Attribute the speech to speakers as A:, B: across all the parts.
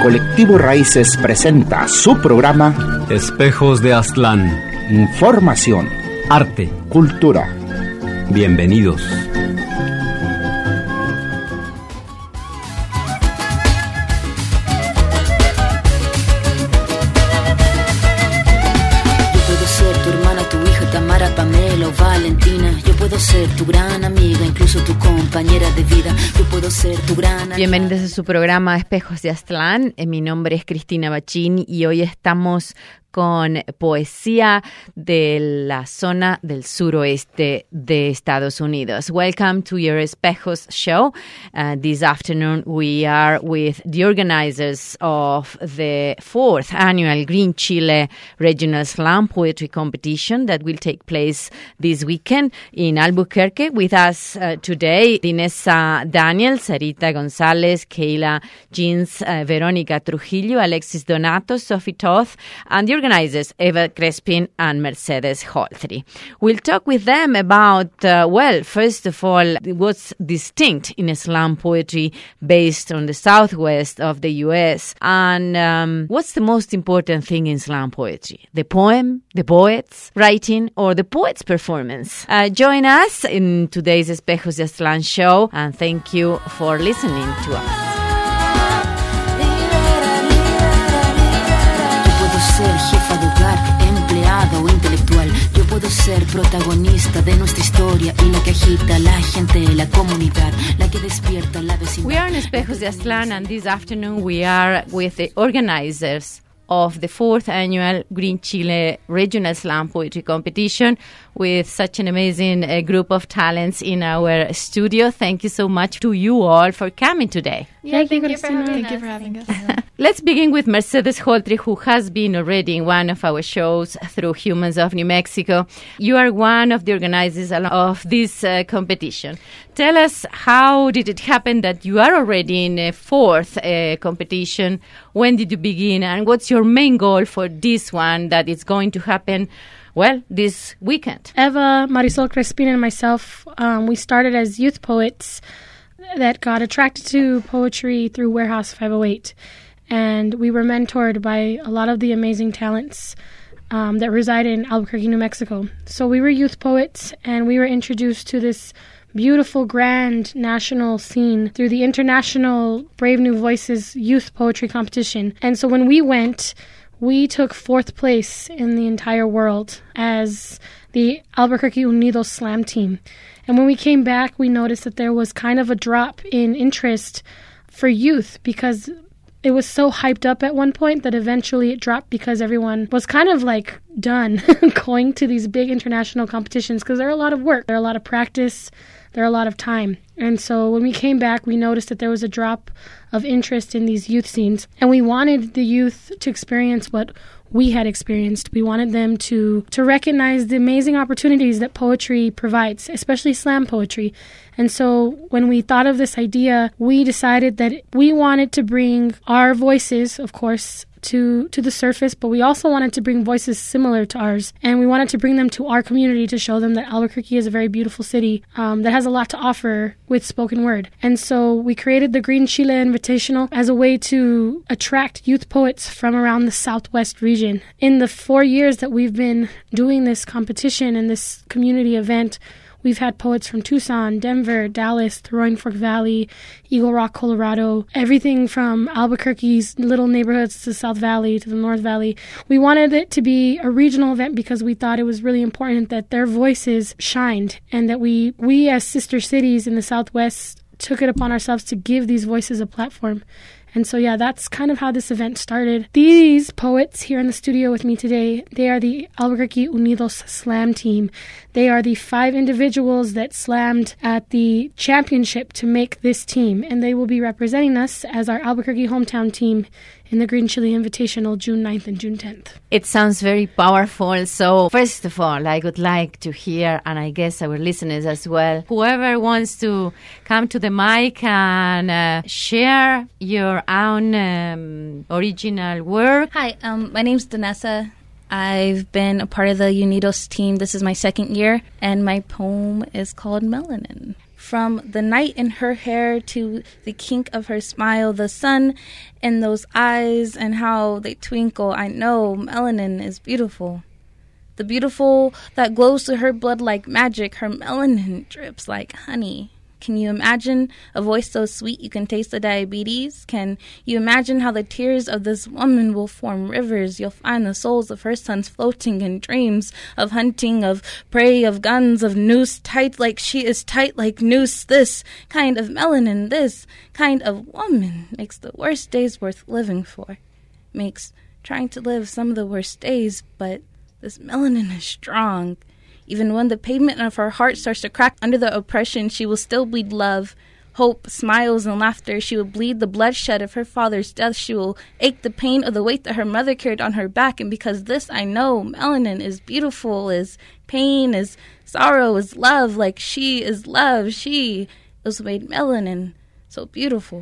A: Colectivo Raíces presenta su programa
B: Espejos de Aztlán.
A: Información,
B: arte,
A: cultura.
B: Bienvenidos.
C: Valentina, yo puedo ser tu gran amiga, incluso tu compañera de vida, yo puedo ser tu gran...
D: Bienvenidos a su programa Espejos de Aztlán. Mi nombre es Cristina Bachín y hoy estamos con poesía de la zona del suroeste de Estados Unidos. Welcome to your Espejos show. This afternoon we are with the organizers of the 4th annual Green Chile Regional Slam Poetry Competition that will take place this weekend in Albuquerque. With us today, Dinesa Daniel, Sarita Gonzalez, Kayla Jeans, Veronica Trujillo, Alexis Donato, Sophie Toth, and the organizers Eva Crespin and Mercedes Holtry. We'll talk with them about, first of all, what's distinct in slam poetry based on the southwest of the U.S. and what's the most important thing in slam poetry? The poem, the poet's writing, or the poet's performance? Join us in today's Espejos de Aztlán show, and thank you for listening to us.
C: Ser jefa de hogar, empleada o intelectual. Yo puedo ser protagonista de nuestra historia y la que agita la gente, la comunidad, la que despierta la vecindad.
D: We are in Espejos de Aztlán, and this afternoon we are with the organizers of the 4th annual Green Chile Regional Slam Poetry Competition with such an amazing group of talents in our studio. Thank you so much to you all for coming today.
E: Thank you for having us.
D: Let's begin with Mercedes Holtry, who has been already in one of our shows through Humans of New Mexico. You are one of the organizers of this competition. Tell us, how did it happen that you are already in a 4th competition? When did you begin? And what's your main goal for this one that is going to happen, this weekend?
E: Eva, Marisol Crespin, and myself, we started as youth poets that got attracted to poetry through Warehouse 508. And we were mentored by a lot of the amazing talents that reside in Albuquerque, New Mexico. So we were youth poets, and we were introduced to this beautiful, grand national scene through the International Brave New Voices Youth Poetry Competition. And so when we went, we took 4th place in the entire world as the Albuquerque Unidos Slam team. And when we came back, we noticed that there was kind of a drop in interest for youth because it was so hyped up at one point that eventually it dropped because everyone was kind of like done going to these big international competitions because they're a lot of work, they're a lot of practice, they're a lot of time. And so when we came back, we noticed that there was a drop of interest in these youth scenes. And we wanted the youth to experience what we had experienced. We wanted them to recognize the amazing opportunities that poetry provides, especially slam poetry. And so when we thought of this idea, we decided that we wanted to bring our voices, of course, to the surface, but we also wanted to bring voices similar to ours. And we wanted to bring them to our community to show them that Albuquerque is a very beautiful city that has a lot to offer with spoken word. And so we created the Green Chile Invitational as a way to attract youth poets from around the Southwest region. In the 4 years that we've been doing this competition and this community event, we've had poets from Tucson, Denver, Dallas, the Roaring Fork Valley, Eagle Rock, Colorado, everything from Albuquerque's little neighborhoods to South Valley to the North Valley. We wanted it to be a regional event because we thought it was really important that their voices shined and that we as sister cities in the Southwest took it upon ourselves to give these voices a platform. And so, that's kind of how this event started. These poets here in the studio with me today, they are the Albuquerque Unidos Slam team. They are the 5 individuals that slammed at the championship to make this team. And they will be representing us as our Albuquerque hometown team in the Green Chile Invitational June 9th and June 10th.
D: It sounds very powerful. So first of all, I would like to hear, and I guess our listeners as well, whoever wants to come to the mic and share your own original work.
F: Hi, my name's Dinesa. I've been a part of the Unidos team. This is my 2nd year, and my poem is called Melanin. From the night in her hair to the kink of her smile, the sun in those eyes and how they twinkle, I know melanin is beautiful. The beautiful that glows through her blood like magic, her melanin drips like honey. Can you imagine a voice so sweet you can taste the diabetes? Can you imagine how the tears of this woman will form rivers? You'll find the souls of her sons floating in dreams of hunting, of prey, of guns, of noose, tight like she is tight like noose. This kind of melanin, this kind of woman makes the worst days worth living for. Makes trying to live some of the worst days, but this melanin is strong. Even when the pavement of her heart starts to crack under the oppression, she will still bleed love, hope, smiles, and laughter. She will bleed the bloodshed of her father's death. She will ache the pain of the weight that her mother carried on her back. And because this I know, melanin is beautiful, is pain, is sorrow, is love. Like she is love. She is what made melanin so beautiful.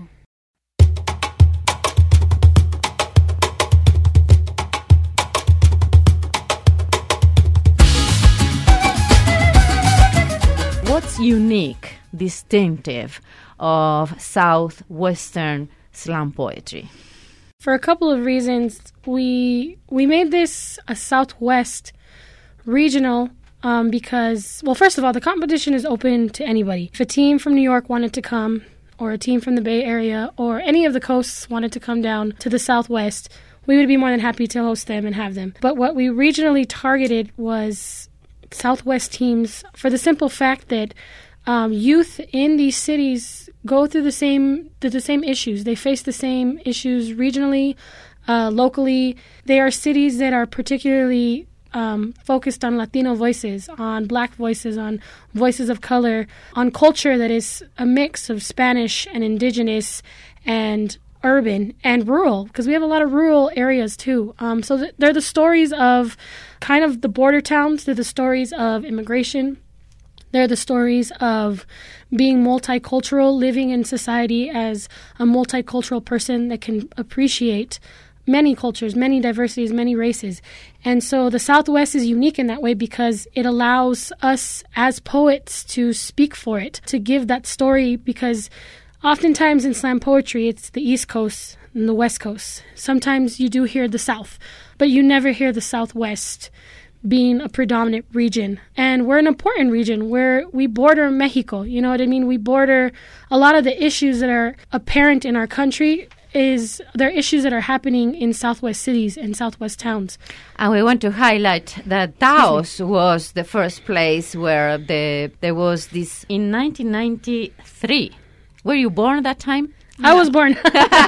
D: What's unique, distinctive of Southwestern slam poetry?
E: For a couple of reasons, we made this a Southwest regional because, well, first of all, the competition is open to anybody. If a team from New York wanted to come, or a team from the Bay Area, or any of the coasts wanted to come down to the Southwest, we would be more than happy to host them and have them. But what we regionally targeted was Southwest teams for the simple fact that youth in these cities go through the same issues. They face the same issues regionally, locally. They are cities that are particularly focused on Latino voices, on Black voices, on voices of color, on culture that is a mix of Spanish and indigenous and urban and rural, because we have a lot of rural areas too. So they're the stories of kind of the border towns. They're the stories of immigration. They're the stories of being multicultural, living in society as a multicultural person that can appreciate many cultures, many diversities, many races. And so the Southwest is unique in that way because it allows us as poets to speak for it, to give that story, because oftentimes in slam poetry, it's the East Coast and the West Coast. Sometimes you do hear the South, but you never hear the Southwest being a predominant region. And we're an important region where we border Mexico. You know what I mean? We border a lot of the issues that are apparent in our country. There are issues that are happening in Southwest cities and Southwest towns.
D: And we want to highlight that Taos was the first place where there was this in 1993. Were you born at that time?
E: I was born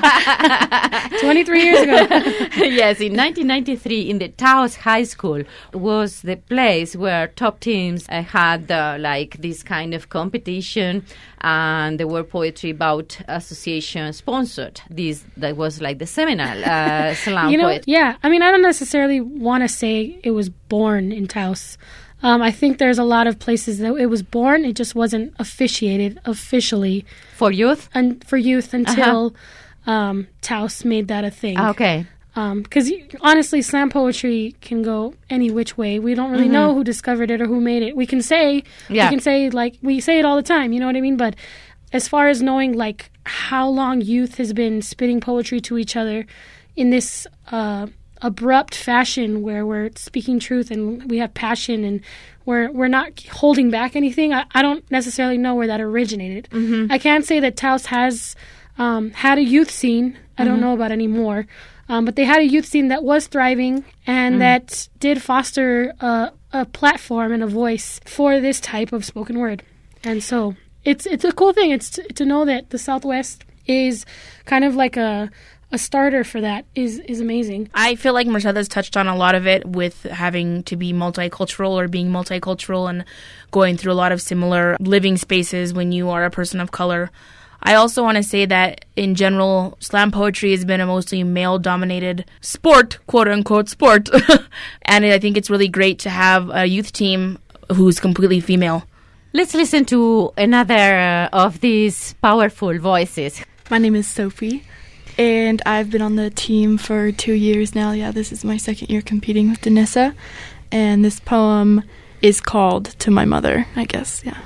E: 23 years ago.
D: Yes, in 1993, in the Taos High School was the place where top teams had this kind of competition, and there were poetry bout association sponsored. That was like the seminal slam poetry.
E: Yeah, I mean, I don't necessarily want to say it was born in Taos. I think there's a lot of places that it was born. It just wasn't officiated officially
D: for youth
E: until Taos made that a thing.
D: Okay.
E: Because honestly, slam poetry can go any which way. We don't really know who discovered it or who made it. We can say we say it all the time. You know what I mean? But as far as knowing like how long youth has been spitting poetry to each other in this abrupt fashion where we're speaking truth and we have passion and we're not holding back anything. I don't necessarily know where that originated. I can say that Taos has had a youth scene. I don't know about anymore, but they had a youth scene that was thriving and that did foster a platform and a voice for this type of spoken word. And so it's a cool thing. It's to know that the Southwest is kind of like a starter for that is amazing.
G: I feel like Mercedes touched on a lot of it with having to be multicultural or being multicultural and going through a lot of similar living spaces when you are a person of color. I also want to say that in general, slam poetry has been a mostly male-dominated sport, quote-unquote sport. And I think it's really great to have a youth team who's completely female.
D: Let's listen to another of these powerful voices.
H: My name is Sophie. And I've been on the team for 2 years now. Yeah, this is my second year competing with Danessa. And this poem is called To My Mother, I guess, yeah.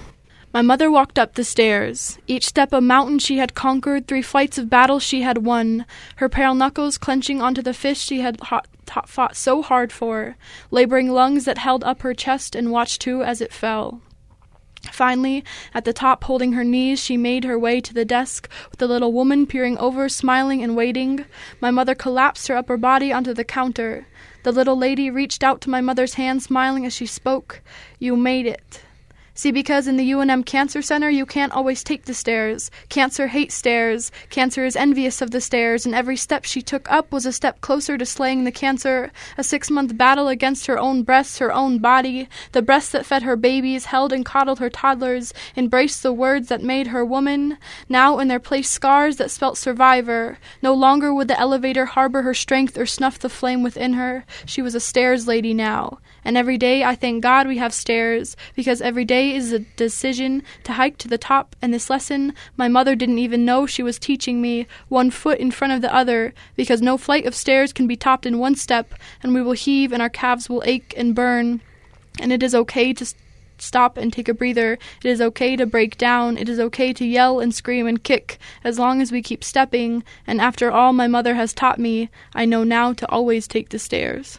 H: My mother walked up the stairs. Each step a mountain she had conquered, 3 flights of battle she had won, her pale knuckles clenching onto the fist she had fought so hard for, laboring lungs that held up her chest and watched too as it fell. Finally, at the top, holding her knees, she made her way to the desk, with the little woman peering over, smiling and waiting. My mother collapsed her upper body onto the counter. The little lady reached out to my mother's hand, smiling as she spoke. "You made it." See, because in the UNM Cancer Center, you can't always take the stairs. Cancer hates stairs. Cancer is envious of the stairs, and every step she took up was a step closer to slaying the cancer. A 6-month battle against her own breasts, her own body. The breasts that fed her babies, held and coddled her toddlers, embraced the words that made her woman. Now in their place scars that spelt survivor. No longer would the elevator harbor her strength or snuff the flame within her. She was a stairs lady now. And every day I thank God we have stairs, because every day is a decision to hike to the top, and this lesson my mother didn't even know she was teaching me, 1 foot in front of the other, because no flight of stairs can be topped in 1 step, and we will heave and our calves will ache and burn. And it is okay to stop and take a breather. It is okay to break down. It is okay to yell and scream and kick, as long as we keep stepping. And after all my mother has taught me, I know now to always take the stairs.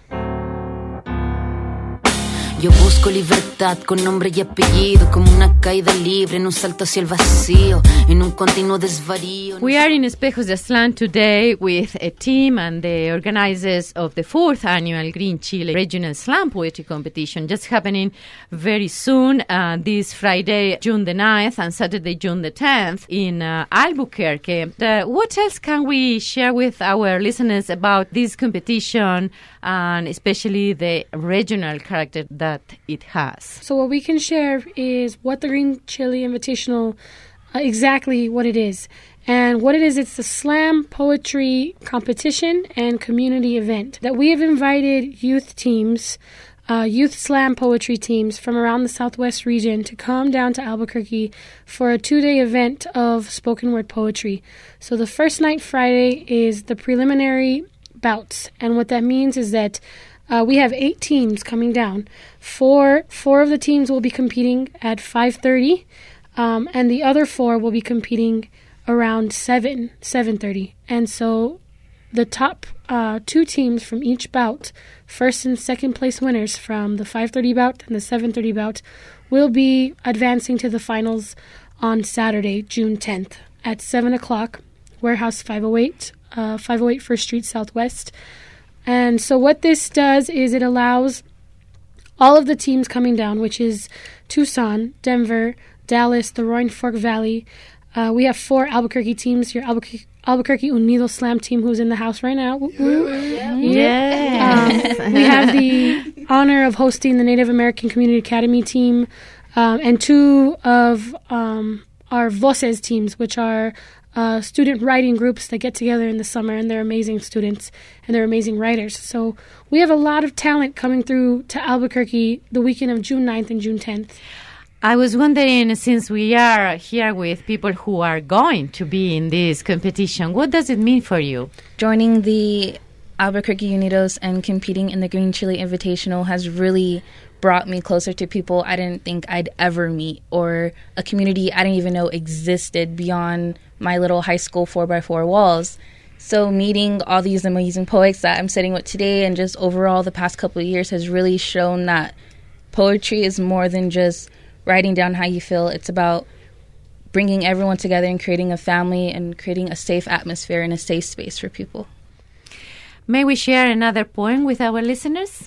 C: Yo busco libertad con nombre y apellido, como una caída libre en un salto hacia el vacío, en un continuo desvarío.
D: We are in Espejos de Aztlán today with a team and the organizers of the 4th annual Green Chile Regional Slam Poetry Competition, just happening very soon, this Friday, June the 9th, and Saturday, June the 10th, in Albuquerque. What else can we share with our listeners about this competition, and especially the regional character that it has?
E: So what we can share is what the Green Chile Invitational, exactly what it is. And what it is, it's the slam poetry competition and community event that we have invited youth teams, youth slam poetry teams from around the Southwest region to come down to Albuquerque for a 2-day event of spoken word poetry. So the first night, Friday, is the preliminary bouts. And what that means is that we have 8 teams coming down. Four of the teams will be competing at 5:30, and the other 4 will be competing around 7:30. And so the top 2 teams from each bout, first and second place winners from the 5:30 bout and the 7:30 bout, will be advancing to the finals on Saturday, June 10th at 7 o'clock, Warehouse 508, 508 First Street Southwest. And so what this does is it allows all of the teams coming down, which is Tucson, Denver, Dallas, the Roaring Fork Valley. We have 4 Albuquerque teams. Your Albuquerque Unido Slam team, who's in the house right now. Yes. We have the honor of hosting the Native American Community Academy team, and 2 of our Voces teams, which are student writing groups that get together in the summer, and they're amazing students and they're amazing writers. So we have a lot of talent coming through to Albuquerque the weekend of June 9th and June 10th.
D: I was wondering, since we are here with people who are going to be in this competition, what does it mean for you?
F: Joining the Albuquerque Unidos and competing in the Green Chile Invitational has really brought me closer to people I didn't think I'd ever meet, or a community I didn't even know existed beyond my little high school 4x4 walls. So meeting all these amazing poets that I'm sitting with today, and just overall the past couple of years, has really shown that poetry is more than just writing down how you feel. It's about bringing everyone together and creating a family and creating a safe atmosphere and a safe space for people.
D: May we share another poem with our listeners?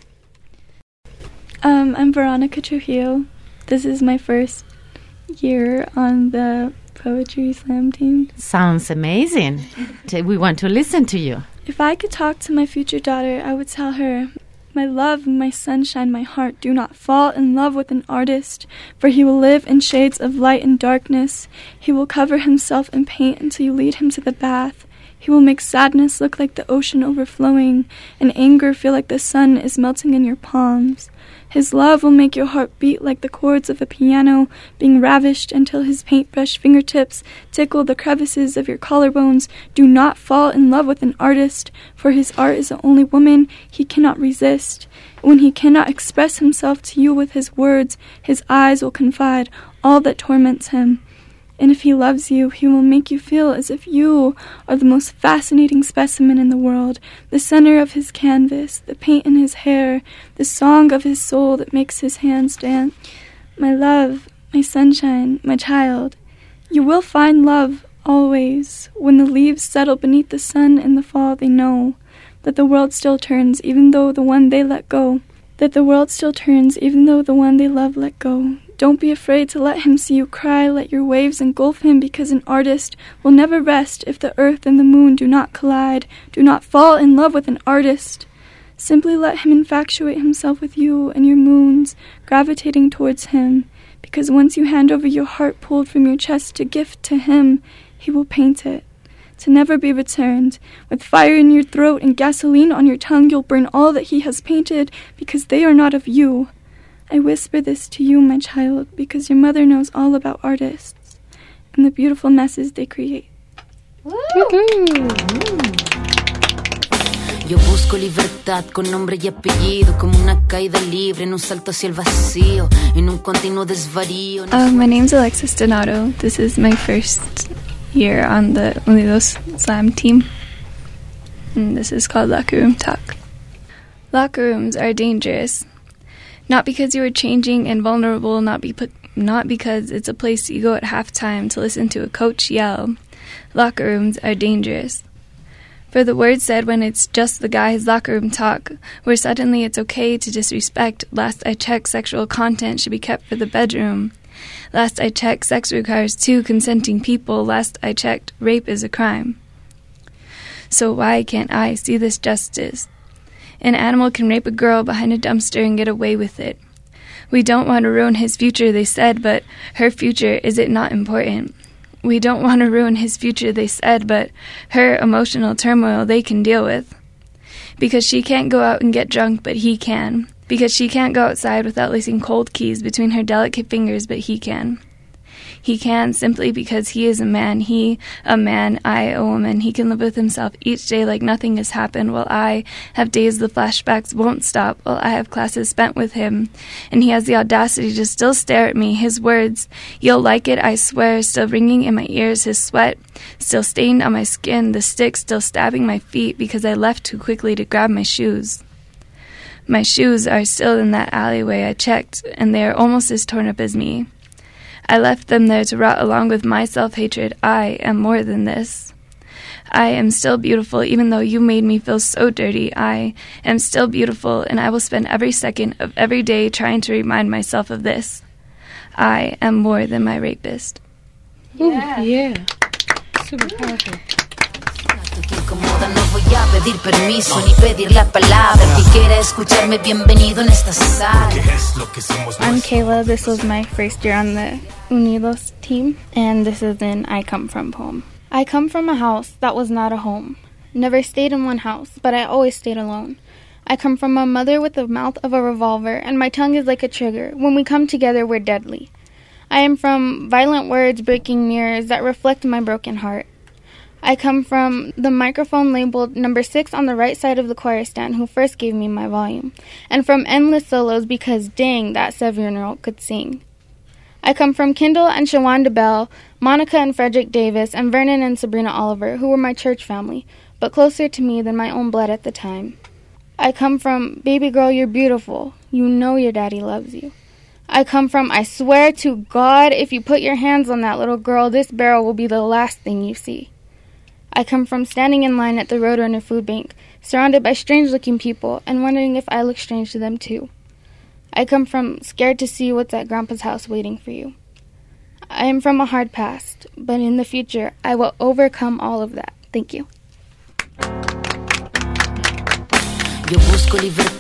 I: I'm Veronica Trujillo. This is my first year on the Poetry Slam team.
D: Sounds amazing. We want to listen to you.
I: If I could talk to my future daughter, I would tell her, "My love, my sunshine, my heart, do not fall in love with an artist, for he will live in shades of light and darkness. He will cover himself in paint until you lead him to the bath. He will make sadness look like the ocean overflowing, and anger feel like the sun is melting in your palms. His love will make your heart beat like the chords of a piano, being ravished until his paintbrush fingertips tickle the crevices of your collarbones. Do not fall in love with an artist, for his art is the only woman he cannot resist. When he cannot express himself to you with his words, his eyes will confide all that torments him. And if he loves you, he will make you feel as if you are the most fascinating specimen in the world, the center of his canvas, the paint in his hair, the song of his soul that makes his hands dance. My love, my sunshine, my child, you will find love always. When the leaves settle beneath the sun in the fall, they know that the world still turns even though the one they let go. That the world still turns even though the one they love let go. Don't be afraid to let him see you cry, let your waves engulf him, because an artist will never rest if the earth and the moon do not collide. Do not fall in love with an artist. Simply let him infatuate himself with you and your moons, gravitating towards him, because once you hand over your heart pulled from your chest to gift to him, he will paint it, to never be returned. With fire in your throat and gasoline on your tongue, you'll burn all that he has painted, because they are not of you. I whisper this to you, my child, because your mother knows all about artists and the beautiful messes they create.
C: Yo busco libertad con nombre y apellido, como una caída libre en un salto hacia el vacío, en un continuo desvarío.
J: My name's Alexis Donato. This is my first year on the Unidos Slam team. And this is called Locker Room Talk. Locker rooms are dangerous. Not because you are changing and vulnerable, not because it's a place you go at halftime to listen to a coach yell. Locker rooms are dangerous. For the words said when it's just the guys' locker room talk, where suddenly it's okay to disrespect. Last I checked, sexual content should be kept for the bedroom. Last I checked, sex requires two consenting people. Last I checked, rape is a crime. So why can't I see this justice? An animal can rape a girl behind a dumpster and get away with it. We don't want to ruin his future, they said, but her future, is it not important? We don't want to ruin his future, they said, but her emotional turmoil they can deal with. Because she can't go out and get drunk, but he can. Because she can't go outside without lacing cold keys between her delicate fingers, but he can. He can simply because he is a man. He, a man, I, a woman. He can live with himself each day like nothing has happened, while I have days the flashbacks won't stop, while I have classes spent with him. And he has the audacity to still stare at me, his words, "You'll like it, I swear," still ringing in my ears, his sweat still stained on my skin, the stick still stabbing my feet because I left too quickly to grab my shoes. My shoes are still in that alleyway I checked, and they are almost as torn up as me. I left them there to rot along with my self-hatred. I am more than this. I am still beautiful, even though you made me feel so dirty. I am still beautiful, and I will spend every second of every day trying to remind myself of this. I am more than my rapist.
E: Yeah. Super powerful.
C: No voy a pedir permiso ni pedir la palabra. El que quiera escucharme, bienvenido en esta sala.
K: I'm Kayla. This was my first year on the Unidos team, and this is an I Come From poem. I come from a house that was not a home. Never stayed in one house, but I always stayed alone. I come from a mother with the mouth of a revolver, and my tongue is like a trigger. When we come together, we're deadly. I am from violent words breaking mirrors that reflect my broken heart. I come from the microphone labeled number 6 on the right side of the choir stand who first gave me my volume, and from endless solos because dang, that 7-year-old could sing. I come from Kendall and Shawanda Bell, Monica and Frederick Davis, and Vernon and Sabrina Oliver, who were my church family, but closer to me than my own blood at the time. I come from, baby girl, you're beautiful. You know your daddy loves you. I come from, I swear to God, if you put your hands on that little girl, this barrel will be the last thing you see. I come from standing in line at the Roadrunner food bank, surrounded by strange-looking people, and wondering if I look strange to them too. I come from scared to see what's at Grandpa's house waiting for you. I am from a hard past, but in the future, I will overcome all of that. Thank you.
C: Yo busco libertad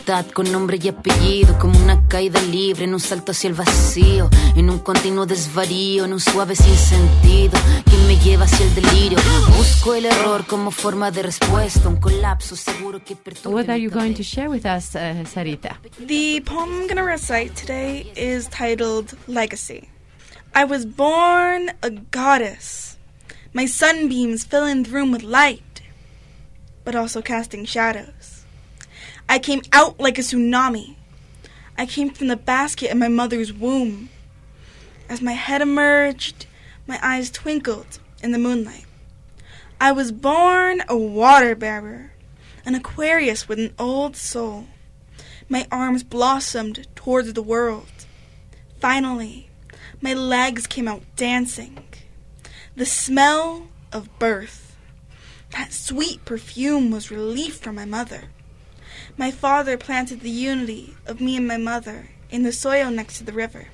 C: libertad con nombre y apellido, como una caída libre en un salto hacia el vacío, en un continuo desvarío, en un suave sinsentido que me lleva hacia el delirio. Busco el error como forma de respuesta, un colapso seguro que perturba.
D: What are you going to share with us, Sarita?
L: The poem I'm going to recite today is titled Legacy. I was born a goddess, my sunbeams filling the room with light, but also casting shadows. I came out like a tsunami. I came from the basket in my mother's womb. As my head emerged, my eyes twinkled in the moonlight. I was born a water bearer, an Aquarius with an old soul. My arms blossomed towards the world. Finally, my legs came out dancing. The smell of birth, that sweet perfume, was relief from my mother. My father planted the unity of me and my mother in the soil next to the river.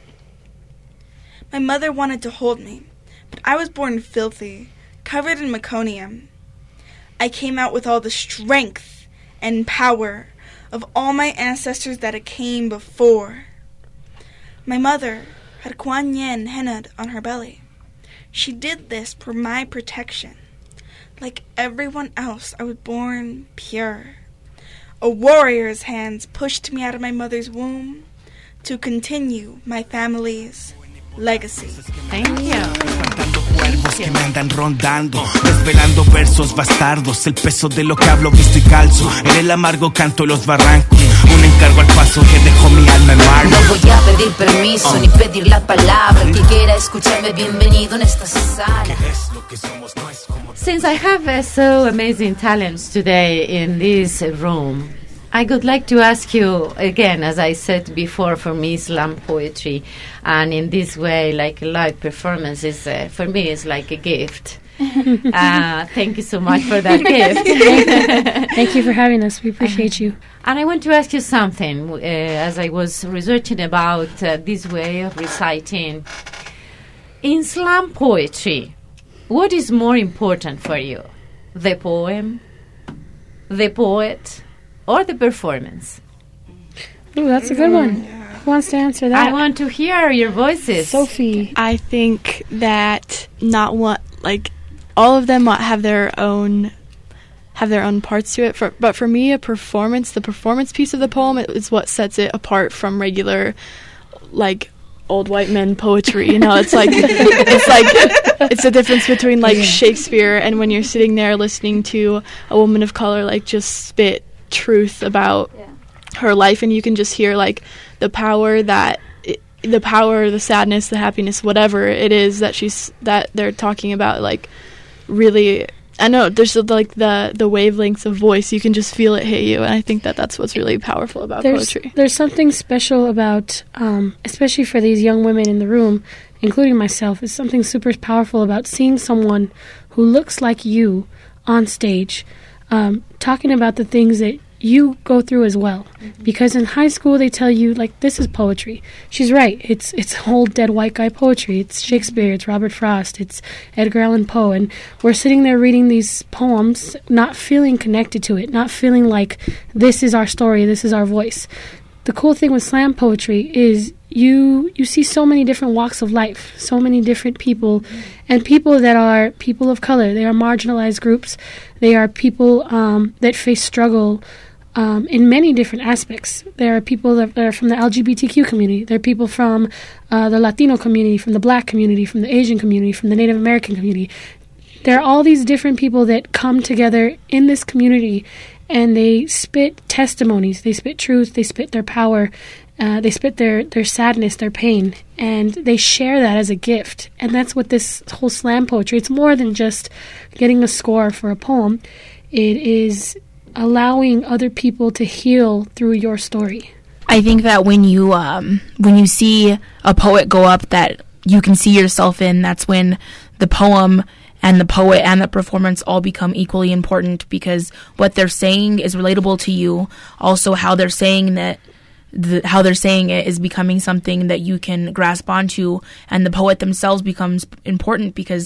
L: My mother wanted to hold me, but I was born filthy, covered in meconium. I came out with all the strength and power of all my ancestors that came before. My mother had Kuan Yin hennaed on her belly. She did this for my protection. Like everyone else, I was born pure. A warrior's hands pushed me out of my mother's womb to continue my family's legacy.
D: Thank you.
M: Cuervos que me andan rondando, desvelando versos bastardos, el peso de lo que hablo visto y calzo, en el amargo canto de los barrancos, un encargo al paso que dejó mi alma en mar.
C: No voy a pedir permiso ni pedir la palabra, el que quiera escucharme bienvenido en esta sala.
D: Since I have so amazing talents today in this room, I would like to ask you again, as I said before, for me, slam poetry, and in this way, like live performance is, for me, is like a gift. Thank you so much for that gift.
E: Thank you for having us. We appreciate you.
D: And I want to ask you something, as I was researching about this way of reciting. In slam poetry, what is more important for you? The poem, the poet, or the performance?
E: Oh, that's a good one. Who wants to answer that?
D: I want to hear your voices.
E: Sophie.
H: I think that all of them have their own parts to it. But for me, the performance piece of the poem is what sets it apart from regular, like, old white men poetry. You know, it's the difference between Shakespeare and when you're sitting there listening to a woman of color just spit truth about her life, and you can just hear the power, the sadness, the happiness, whatever it is that they're talking about. Really, I know there's the wavelengths of voice. You can just feel it hit you, and I think that's what's really powerful about poetry.
E: There's something special about, especially for these young women in the room, including myself, is something super powerful about seeing someone who looks like you on stage, talking about the things that you go through as well. Mm-hmm. Because in high school they tell you, this is poetry. She's right. It's old dead white guy poetry. It's Shakespeare, it's Robert Frost, it's Edgar Allan Poe. And we're sitting there reading these poems, not feeling connected to it, not feeling like this is our story, this is our voice. The cool thing with slam poetry is you see so many different walks of life, so many different people, and people that are people of color. They are marginalized groups. They are people that face struggle in many different aspects. There are people that are from the LGBTQ community. There are people from the Latino community, from the Black community, from the Asian community, from the Native American community. There are all these different people that come together in this community, and they spit testimonies. They spit truth. They spit their power. They spit their sadness, their pain, and they share that as a gift. And that's what this whole slam poetry, it's more than just getting a score for a poem. It is allowing other people to heal through your story.
G: I think that when you see a poet go up that you can see yourself in, that's when the poem and the poet and the performance all become equally important, because what they're saying is relatable to you. Also, how they're saying that how they're saying it is becoming something that you can grasp onto, and the poet themselves becomes important because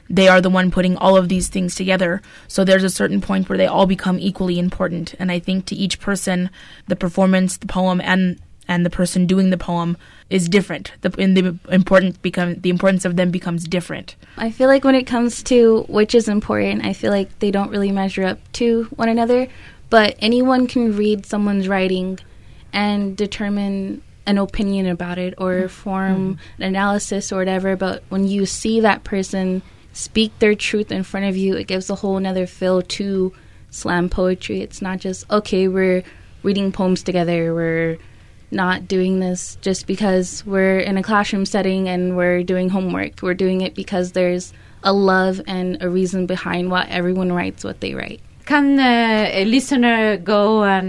G: they are the one putting all of these things together. So there's a certain point where they all become equally important. And I think to each person, the performance, the poem, and the person doing the poem is different. The importance of them becomes different.
F: I feel like when it comes to which is important, I feel like they don't really measure up to one another. But anyone can read someone's writing and determine an opinion about it or form an analysis or whatever. But when you see that person speak their truth in front of you, it gives a whole nother feel to slam poetry. It's not just, okay, we're reading poems together, we're not doing this just because we're in a classroom setting and we're doing homework. We're doing it because there's a love and a reason behind why everyone writes what they write.
D: Can a listener go and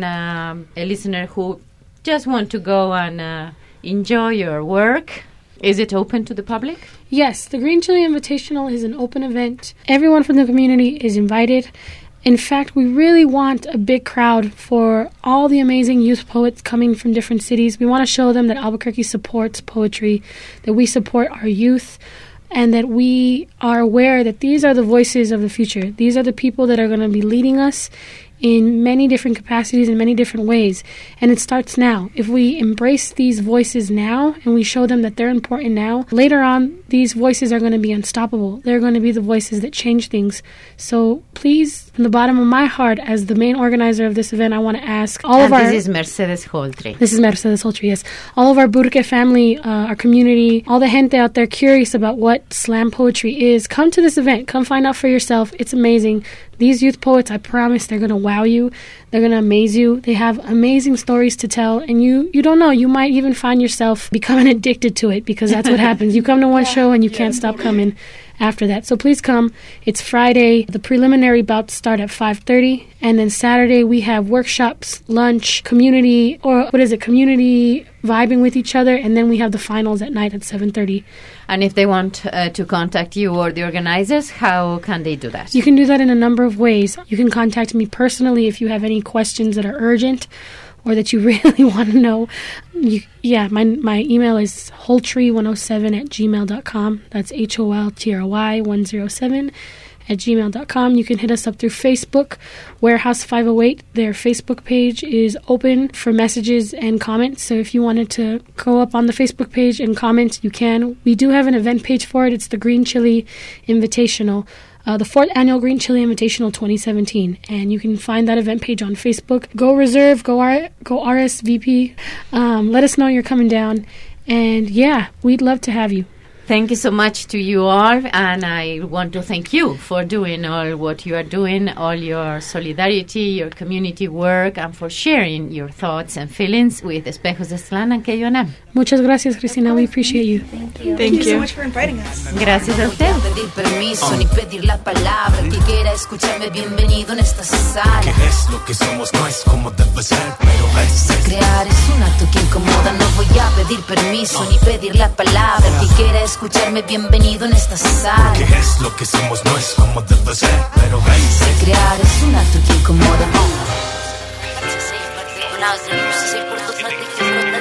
D: a listener who just want to go and enjoy your work, is it open to the public?
E: Yes, the Green Chili Invitational is an open event. Everyone from the community is invited. In fact, we really want a big crowd for all the amazing youth poets coming from different cities. We want to show them that Albuquerque supports poetry, that we support our youth, and that we are aware that these are the voices of the future. These are the people that are going to be leading us in many different capacities, in many different ways. And it starts now. If we embrace these voices now and we show them that they're important now, later on, these voices are going to be unstoppable. They're going to be the voices that change things. So please, from the bottom of my heart, as the main organizer of this event, I want to ask all of our...
D: This is Mercedes Holtry.
E: This is Mercedes Holtry, yes. All of our Burke family, our community, all the gente out there curious about what slam poetry is, come to this event. Come find out for yourself. It's amazing. These youth poets, I promise, they're going to wow you. They're going to amaze you. They have amazing stories to tell. And you don't know. You might even find yourself becoming addicted to it, because that's what happens. You come to one show and you can't stop coming after that. So please come. It's Friday. The preliminary bouts start at 5:30. And then Saturday we have workshops, lunch, community vibing with each other. And then we have the finals at night at 7:30.
D: And if they want to contact you or the organizers, how can they do that?
E: You can do that in a number of ways. You can contact me personally if you have any questions that are urgent or that you really want to know. My email is holtry107@gmail.com. That's HOLTRY107@gmail.com. You can hit us up through Facebook, Warehouse 508. Their Facebook page is open for messages and comments. So if you wanted to go up on the Facebook page and comment, you can. We do have an event page for it. It's the Green Chili Invitational. The 4th Annual Green Chili Invitational 2017. And you can find that event page on Facebook. Go reserve, go RSVP. Let us know you're coming down. And yeah, we'd love to have you.
D: Thank you so much to you all, and I want to thank you for doing all what you are doing, all your solidarity, your community work, and for sharing your thoughts and feelings with Espejos de Aztlán and KUNM.
E: Muchas gracias, Cristina. We appreciate you.
L: Thank you so much for inviting us.
D: Gracias a usted.
C: Pedir permiso ni pedir la palabra. El que quiera escucharme, bienvenido en esta sala.
M: ¿Qué es lo que somos? No es como debe ser, pero es.
C: Crear es un acto que incomoda. No voy a pedir permiso ni pedir la palabra. El que quiera escucharme, bienvenido en esta sala.
M: ¿Qué es lo que somos? No es como debe ser, pero es.
C: Crear es un acto que incomoda.